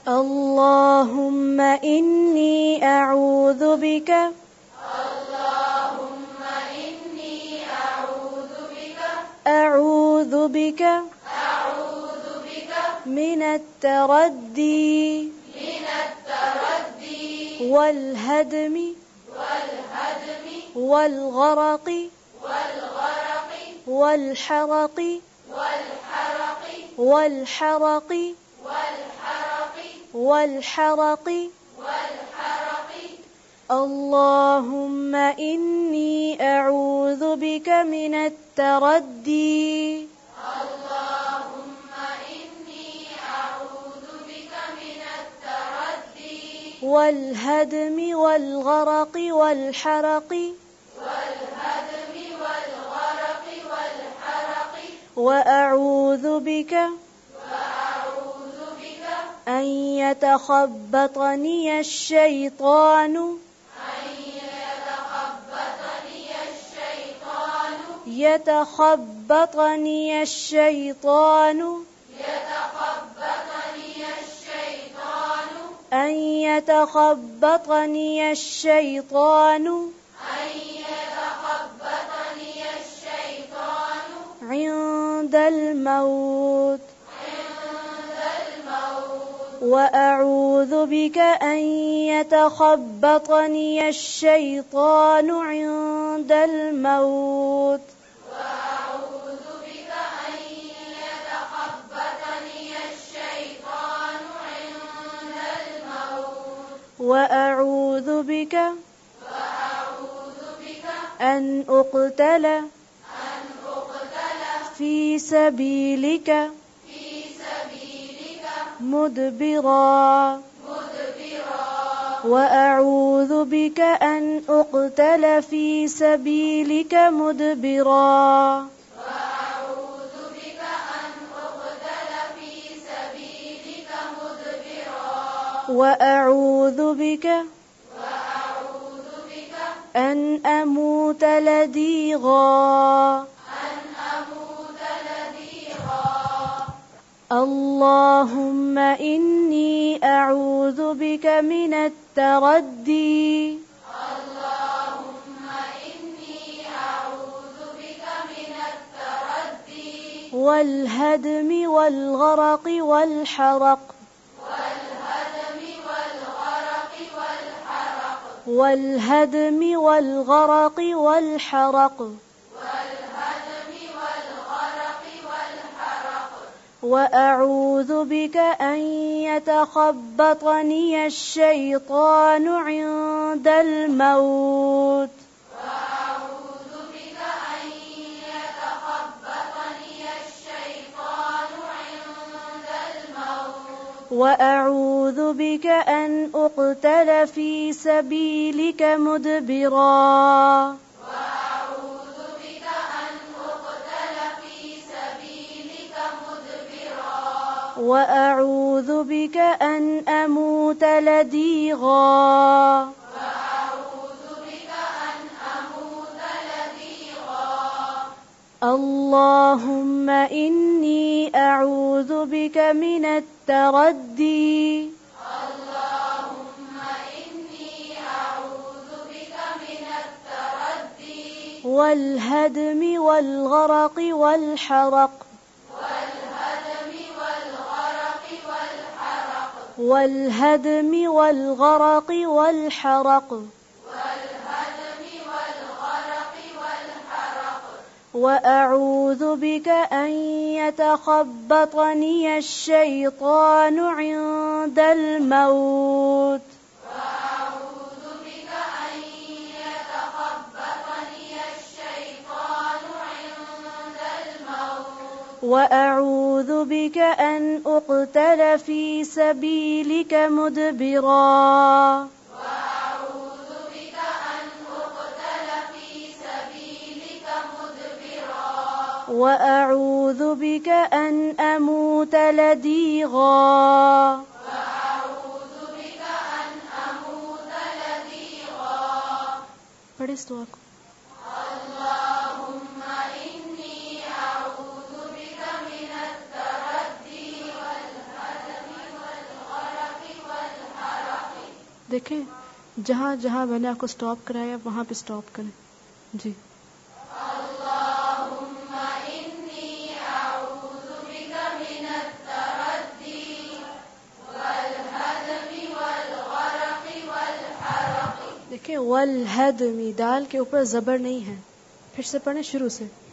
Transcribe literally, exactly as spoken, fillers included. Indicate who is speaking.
Speaker 1: اللهم إني أعوذ بك
Speaker 2: اللهم إني أعوذ بك
Speaker 1: أعوذ بك
Speaker 2: أعوذ بك
Speaker 1: من التردي
Speaker 2: من التردي
Speaker 1: والهدم
Speaker 2: والهدم
Speaker 1: والغرق
Speaker 2: والغرق
Speaker 1: والحرق
Speaker 2: والحرق
Speaker 1: والحرق
Speaker 2: والحرق
Speaker 1: والحرق
Speaker 2: والحرق
Speaker 1: اللهم إني أعوذ بك من التردي
Speaker 2: اللهم إني أعوذ بك من التردي
Speaker 1: والهدم والغرق والحرق
Speaker 2: والهدم والغرق والحرق
Speaker 1: وأعوذ بك
Speaker 2: وأعوذ بك
Speaker 1: أن يتخبطني الشيطان
Speaker 2: أن يتخبطني الشيطان
Speaker 1: يتخبطني الشيطان
Speaker 2: يتخبطني الشيطان
Speaker 1: أن يتخبطني الشيطان
Speaker 2: أن يتخبطني الشيطان
Speaker 1: عند الموت
Speaker 2: عند الموت
Speaker 1: وأعوذ بك أن يتخبطني الشيطان عند الموت
Speaker 2: وأعوذ بك أن يتخبطني الشيطان عند الموت
Speaker 1: وأعوذ بك
Speaker 2: وأعوذ بك
Speaker 1: أن أقتل
Speaker 2: أن أقتل
Speaker 1: في سبيلك
Speaker 2: في سبيلك
Speaker 1: مدبرا
Speaker 2: مدبرا
Speaker 1: وأعوذ بك أن أقتل في سبيلك مدبرا
Speaker 2: وأعوذ بك أن أقتل في سبيلك مدبرا
Speaker 1: وأعوذ بك
Speaker 2: وأعوذ بك
Speaker 1: أن أموت لديغا
Speaker 2: أن أموت لديغا
Speaker 1: اللهم إني أعوذ بك من التردي
Speaker 2: اللهم إني أعوذ بك من التردي
Speaker 1: والهدم والغرق والحرق
Speaker 2: والهدم والغرق والحرق
Speaker 1: والهدم والغرق والحرق
Speaker 2: والهدم والغرق والحرق
Speaker 1: وأعوذ بك أن يتخبطني الشيطان عند الموت
Speaker 2: وأعوذ بك أن يتخبطني الشيطان عند الموت
Speaker 1: وأعوذ بك أن أقتل في سبيلك مدبرا
Speaker 2: وأعوذ بك أن أقتل في سبيلك مدبرا
Speaker 1: وأعوذ بك أن أموت لديغا
Speaker 2: وأعوذ بك أن أموت لديغا
Speaker 1: اللهم إني أعوذ بك من التردي
Speaker 2: اللهم إني أعوذ بك من التردي
Speaker 1: والهدم والغرق والحرق
Speaker 2: والهدم والغرق والحرق
Speaker 1: والهدم والغرق والحرق
Speaker 2: والهدم والغرق والحرق
Speaker 1: وأعوذ بك أن يتخبطني الشيطان عند الموت
Speaker 2: وأعوذ بك أن يتخبطني الشيطان عند الموت
Speaker 1: وأعوذ بك أن أقتل في سبيلك مدبرا
Speaker 2: وأعوذ بك أن أقتل في سبيلك مدبرا
Speaker 1: وأعوذ بك أن أموت لديغا
Speaker 2: وأعوذ بك أن أموت لديغا
Speaker 1: पढ़े इस दुआ को।
Speaker 2: اللهم إني أعوذ بك من التردي والهدم والغرق
Speaker 1: देखें जहाँ जहाँ मैंने आपको स्टॉप कराया वहाँ पे स्टॉप करें जी।
Speaker 2: अल्लाहुम्मा इन्नी अऊज़ु बिका मिनत तरद्दी वल हदमी वल गरक़ि वल हरक़ि।
Speaker 1: देखिए वल हदमी, दाल के ऊपर जबर नहीं है, फिर से पढ़ें शुरू से।